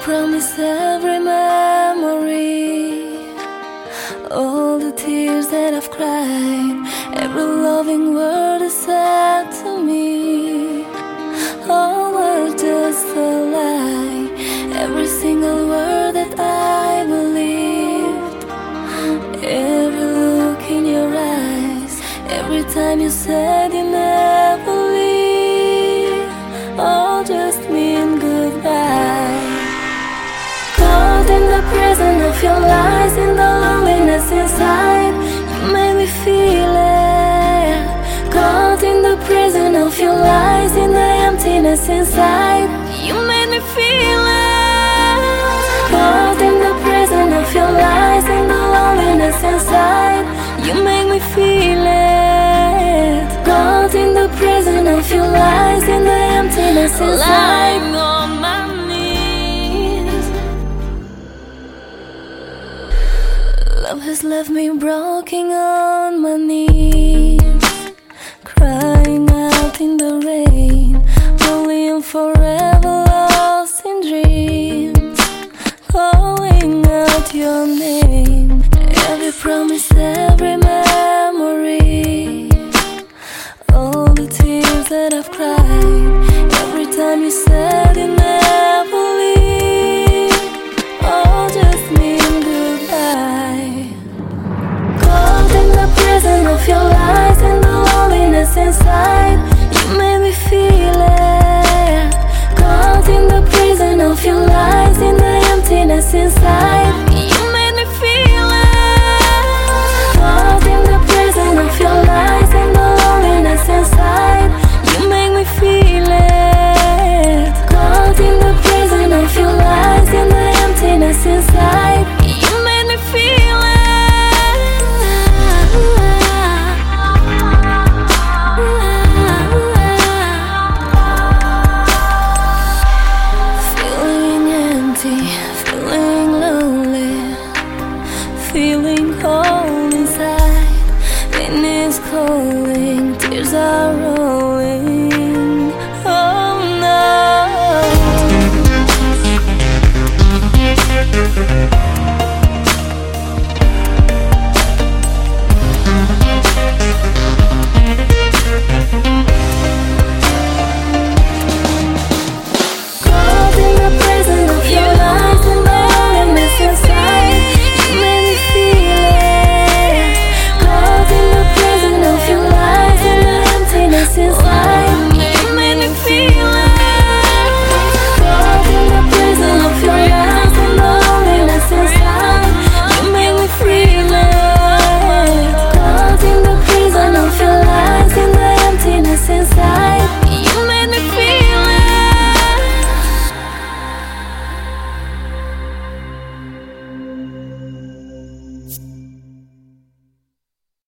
promise every memory, all the tears that I've cried, every loving word is said to me. All were just a lie, every single word that I believed. Every look in your eyes, every time you said you never leave, all just mean goodbye. Caught in the prison of your lies, in the loneliness inside, you made me feel it. Caught in the prison of your lies, in the emptiness inside, you made me feel it. Caught in the prison of your lies, in the loneliness inside, you made me feel it. Caught in the prison of your lies, in the emptiness inside, lying on my knees. Love has left me broken on my knees, crying out in the rain, lonely and forever.